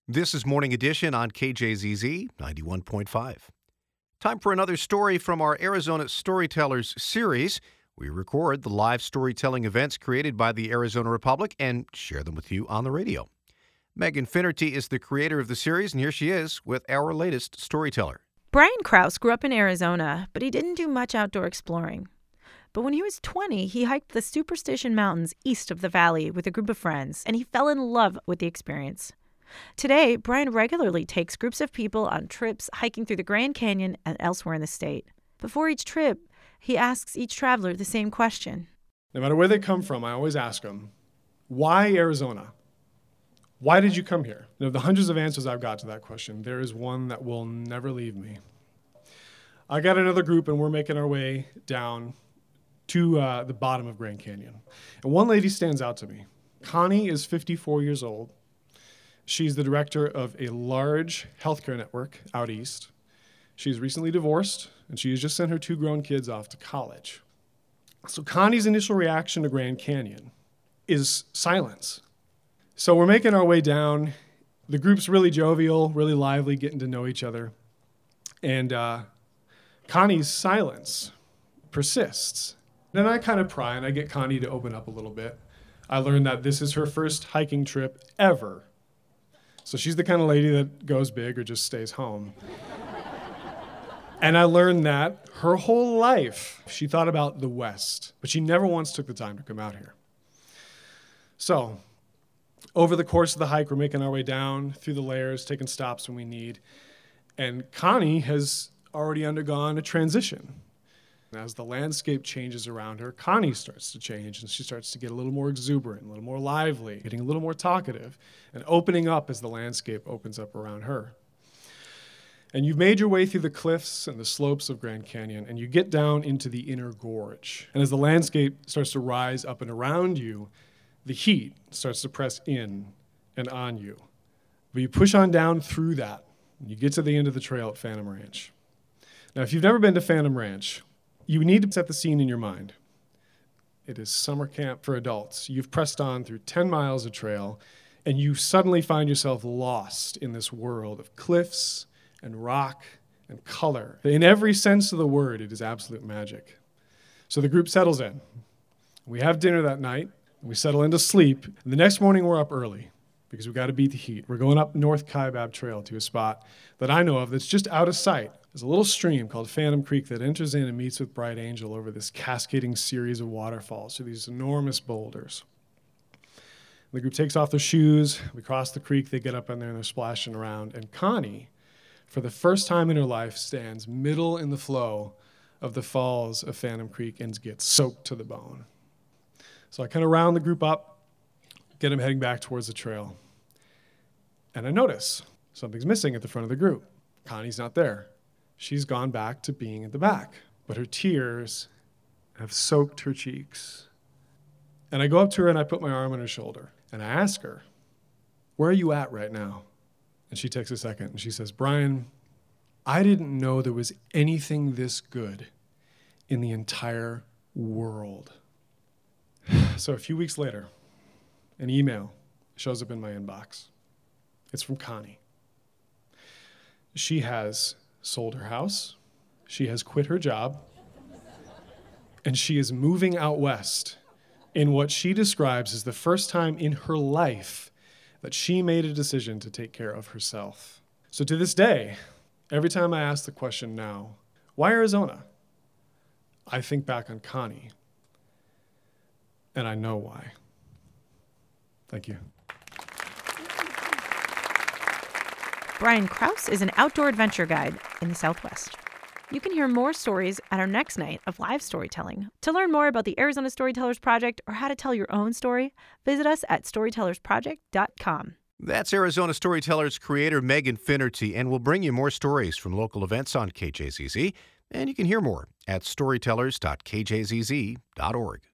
This is Morning Edition on KJZZ 91.5. Time for another story from our Arizona Storytellers series. We record the live storytelling events created by the Arizona Republic and share them with you on the radio. Megan Finnerty is the creator of the series, and here she is with our latest storyteller. Brian Krause grew up in Arizona, but he didn't do much outdoor exploring. But when he was 20, he hiked the Superstition Mountains east of the valley with a group of friends, and he fell in love with the experience. Today, Brian regularly takes groups of people on trips hiking through the Grand Canyon and elsewhere in the state. Before each trip, he asks each traveler the same question. No matter where they come from, I always ask them, why Arizona? Why did you come here? And of the hundreds of answers I've got to that question, there is one that will never leave me. I got another group, and we're making our way down to the bottom of Grand Canyon. And one lady stands out to me. Connie is 54 years old. She's the director of a large healthcare network out east. She's recently divorced, and she has just sent her 2 grown kids off to college. So Connie's initial reaction to Grand Canyon is silence. So we're making our way down. The group's really jovial, really lively, getting to know each other. And Connie's silence persists. Then I kind of pry, and I get Connie to open up a little bit. I learned that this is her first hiking trip ever. So she's the kind of lady that goes big or just stays home. And I learned that her whole life, she thought about the West, but she never once took the time to come out here. So over the course of the hike, we're making our way down through the layers, taking stops when we need. And Connie has already undergone a transition. As the landscape changes around her, Connie starts to change, and she starts to get a little more exuberant, a little more lively, getting a little more talkative, and opening up as the landscape opens up around her. And you've made your way through the cliffs and the slopes of Grand Canyon, and you get down into the inner gorge. And as the landscape starts to rise up and around you, the heat starts to press in and on you. But you push on down through that, and you get to the end of the trail at Phantom Ranch. Now, if you've never been to Phantom Ranch, you need to set the scene in your mind. It is summer camp for adults. You've pressed on through 10 miles of trail, and you suddenly find yourself lost in this world of cliffs and rock and color. In every sense of the word, it is absolute magic. So the group settles in. We have dinner that night, and we settle into sleep. And the next morning, we're up early because we've got to beat the heat. We're going up North Kaibab Trail to a spot that I know of that's just out of sight. There's a little stream called Phantom Creek that enters in and meets with Bright Angel over this cascading series of waterfalls through these enormous boulders. The group takes off their shoes. We cross the creek. They get up in there, and they're splashing around. And Connie, for the first time in her life, stands middle in the flow of the falls of Phantom Creek and gets soaked to the bone. So I kind of round the group up, get them heading back towards the trail. And I notice something's missing at the front of the group. Connie's not there. She's gone back to being at the back, but her tears have soaked her cheeks. And I go up to her and I put my arm on her shoulder and I ask her, where are you at right now? And she takes a second and she says, Brian, I didn't know there was anything this good in the entire world. So a few weeks later, an email shows up in my inbox. It's from Connie. She has sold her house, she has quit her job, and she is moving out west in what she describes as the first time in her life that she made a decision to take care of herself. So to this day, every time I ask the question now, why Arizona? I think back on Connie, and I know why. Thank you. Brian Krause is an outdoor adventure guide in the Southwest. You can hear more stories at our next night of live storytelling. To learn more about the Arizona Storytellers Project or how to tell your own story, visit us at storytellersproject.com. That's Arizona Storytellers creator Megan Finnerty, and we'll bring you more stories from local events on KJZZ, and you can hear more at storytellers.kjzz.org.